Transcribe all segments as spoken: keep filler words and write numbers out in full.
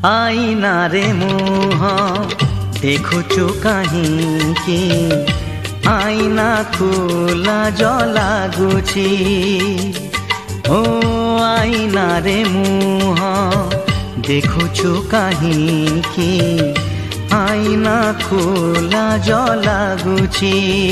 आईना रे मुह देखुचु काहींकी आईना को लाज लागुची ओ आईना रे मुह देखुचु काहींकी आईना को लाज लागुची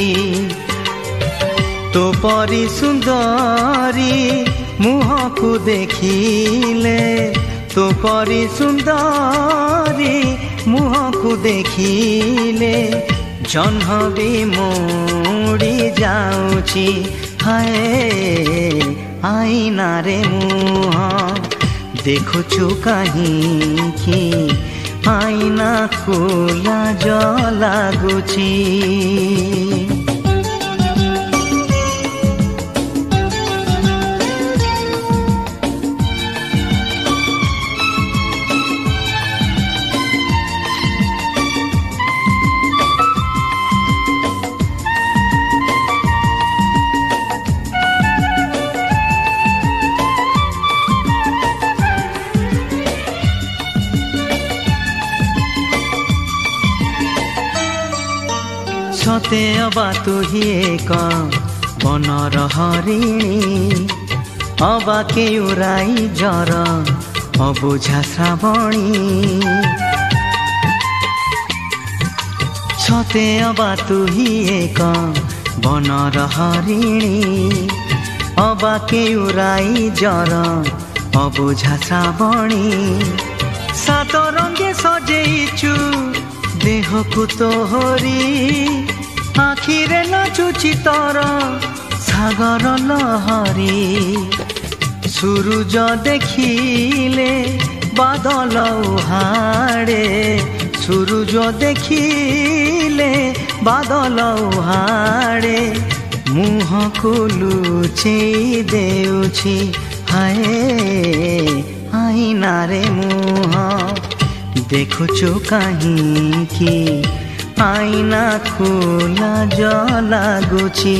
तो परी सुंदरी मुह को देखिले तो परी सुंदरी मुह को देखिले जन्ह भी मोड़ी जाऊची हाय आईना रे मुह देखुचु काहींकी आईना को लाज लागुची। सते अबा तु ही एक बनर हरिणी अबा केउराई जर अबुझा श्रावणी सते अबा तु ही एक बनर हरिणी अबा केउराई जर अबुझा श्रावणी सात रंगे सजेइचु देह को तोहरी आखिरे नाचुची तोर सागर लहरी सूरज देखिले बादल उहाड़े सूरज देखिले बादल उहाड़े मुह को लुचे देउछि हाय आईना रे मुह देखुचु काहींकी आईना को लाज लागुची।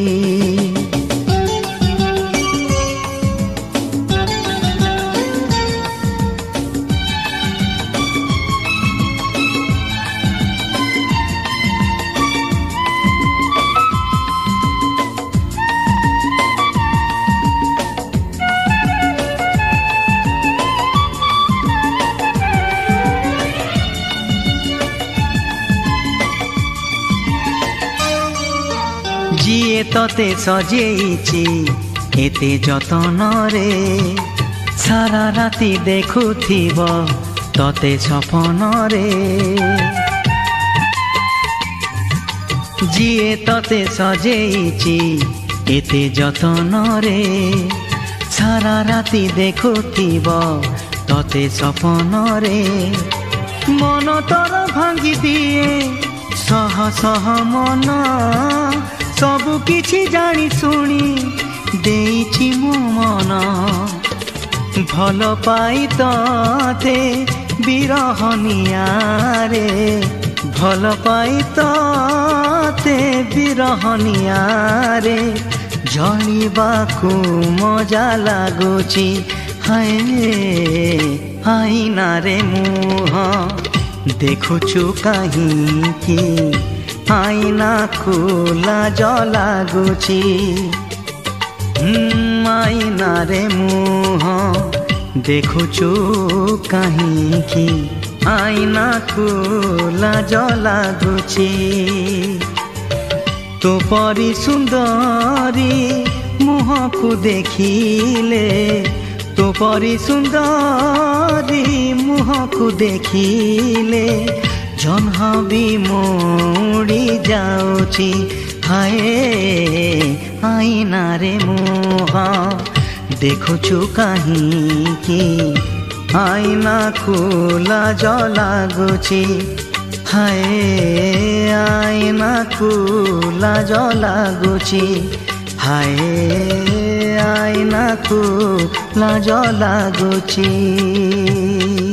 जिए तते सजेइची एते जतन रे सारा राति देखुथिब तते सपन रे जिए तते सजेइची एते जतन रे सारा राति देखुथिब तते सपन रे मन तोर भांगी दिए सह सह मन सबु किछि जानी सुनी देइछि मो मन भल पाई तते बिरहनिया रे भल पाई तते बिरहनिया रे जलिबाकु मजा लागुची हाय आईना रे मुह देखुचु काहींकी आईना को लाज लागुची आईना रे मुह देखुचु काहींकी आईना को लाज लागुची तो परी सुंदरी मुह को देखिले तो परी सुंदरी मुह को देखिले जन्ह भी मोड़ी जाऊची हाय आईना रे मुह देखुचु काहींकी आईना को लाज लागुची हाय आईना को लाज लागुची हाय आईना को लाज लागुची।